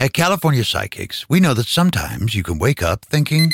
At California Psychics, we know that sometimes you can wake up thinking,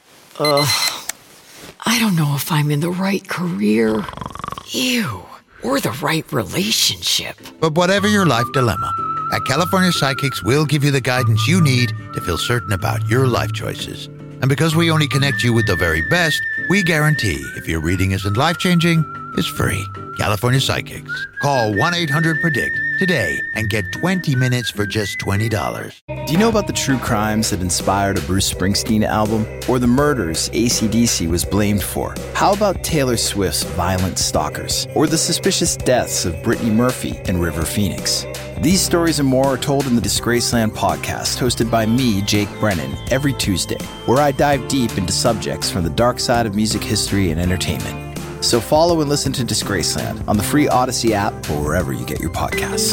I don't know if I'm in the right career. Ew. Or the right relationship. but whatever your life dilemma, at California Psychics, we'll give you the guidance you need to feel certain about your life choices. And because we only connect you with the very best, we guarantee if your reading isn't life-changing, it's free. California Psychics. Call 1-800-PREDICT today and get 20 minutes for just $20. Do you know about the true crimes that inspired a Bruce Springsteen album? Or the murders AC/DC was blamed for? How about Taylor Swift's Violent Stalkers? Or the suspicious deaths of Brittany Murphy and River Phoenix? These stories and more are told in the Disgraceland podcast, hosted by me, Jake Brennan, every Tuesday, where I dive deep into subjects from the dark side of music history and entertainment. So follow and listen to Disgraceland on the free Odyssey app or wherever you get your podcasts.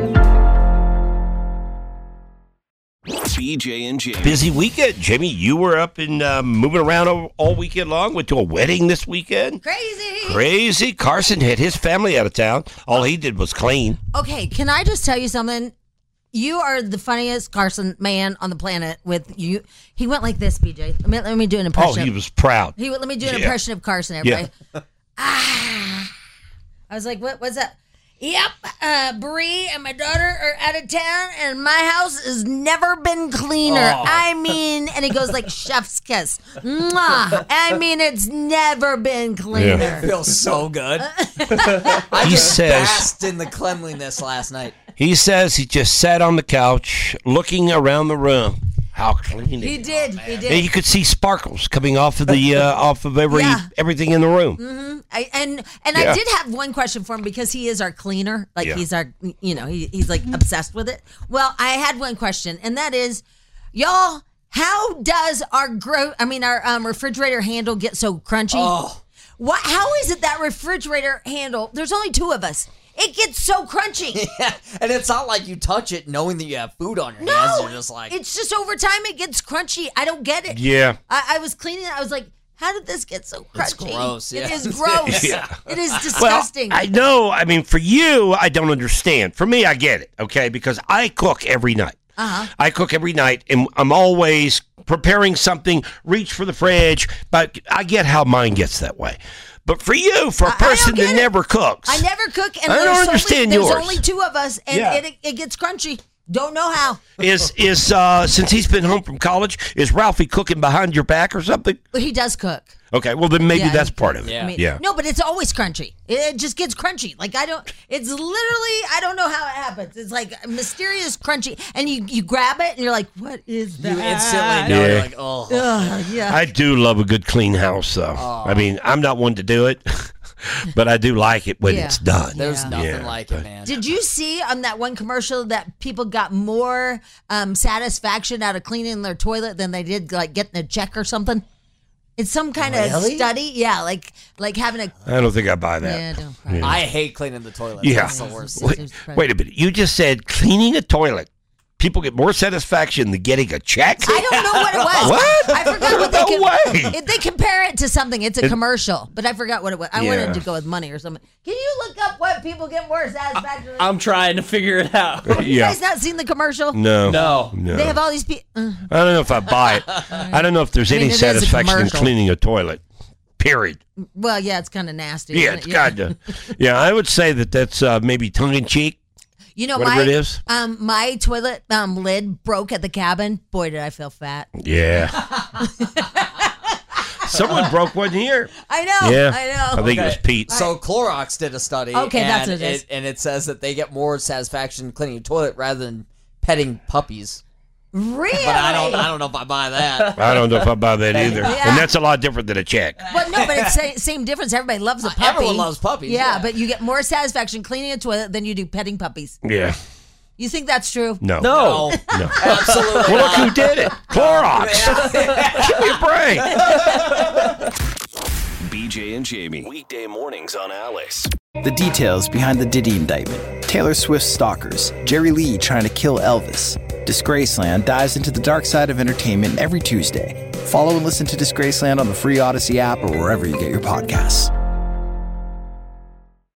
BJ and Jamie. Busy weekend. Jamie, you were up and moving around all weekend long. Went to a wedding this weekend. Crazy. Carson had his family out of town. All he did was clean. Okay, can I just tell you something? You are the funniest Carson man on the planet. With you, he went like this, BJ. Let me do an impression. Oh, he was proud. Let me do an impression of Carson. Everybody. I was like, what's that? Yep, Bree and my daughter are out of town, and my house has never been cleaner. Oh. I mean, and he goes like chef's kiss. Mwah. I mean, it's never been cleaner. It feels so good. He says basked in the cleanliness last night. he says he just sat on the couch looking around the room. How clean He it is. did. He did. And you could see sparkles coming off of the everything in the room. Mm-hmm. I did have one question for him because he is our cleaner. Like he's our, he's like obsessed with it. Well, I had one question, and that is, y'all, how does our refrigerator handle get so crunchy? Oh. How is it that refrigerator handle? There's only two of us. It gets so crunchy. Yeah, and it's not like you touch it knowing that you have food on your hands. No, You're just like, it's just over time it gets crunchy. I don't get it. Yeah. I was cleaning it. I was like, how did this get so crunchy? It's gross. Yeah. It is gross. Yeah. It is disgusting. Well, I know. I mean, for you, I don't understand. For me, I get it, okay? Because I cook every night. I cook every night, and I'm always preparing something, reach for the fridge, but I get how mine gets that way. But for you, for a person that never cooks. I never cook, and I don't understand yours. There's only two of us, and it gets crunchy. Don't know how. Is since he's been home from college, is Ralphie cooking behind your back or something? Well, he does cook. Okay, well then maybe that's part of it. Yeah. No, but it's always crunchy. It just gets crunchy. Like it's literally, I don't know how it happens. It's like mysterious crunchy, and you grab it and you're like, what is that? you instantly know. You're like, oh. Yeah. I do love a good clean house, though. I mean, I'm not one to do it, but I do like it when it's done. There's nothing like it, man. Did you see on that one commercial that people got more satisfaction out of cleaning their toilet than they did like getting a check or something? It's some kind of study. Yeah, like having a... I don't think I buy that. Yeah, don't probably. I hate cleaning the toilet. Yeah. That's the worst. Wait a minute. You just said cleaning a toilet. People get more satisfaction than getting a check? I don't know what it was. What? I forgot what way. they compare it to something. It's a commercial, but I forgot what it was. I wanted to go with money or something. Can you look up what people get more satisfaction? I'm trying to figure it out. Have you guys not seen the commercial? No. They have all these people. I don't know if I buy it. I don't know if there's any it is a satisfaction in commercial. cleaning a toilet. Period. Well, yeah, it's kind of nasty. Yeah, it's kind of. Yeah, I would say that's maybe tongue-in-cheek. You know, whatever it is. My toilet lid broke at the cabin. Boy, did I feel fat. Yeah. Someone broke one here. I know. Yeah. I know. I think it was Pete. So Clorox did a study. Okay, that's and what it is. And it says that they get more satisfaction cleaning a toilet rather than petting puppies. Really? But I don't know if I buy that. I don't know if I buy that either. Yeah. And that's a lot different than a check. But no, but it's same difference. Everybody loves a puppy. Everyone loves puppies. Yeah, but you get more satisfaction cleaning a toilet than you do petting puppies. Yeah. You think that's true? No. No. Absolutely. Well, look who did it. Clorox. Give me a break. BJ and Jamie. Weekday mornings on Alice. The details behind the Diddy indictment, Taylor Swift's stalkers, Jerry Lee trying to kill Elvis. Disgraceland dives into the dark side of entertainment every Tuesday. Follow and listen to Disgraceland on the free Odyssey app or wherever you get your podcasts.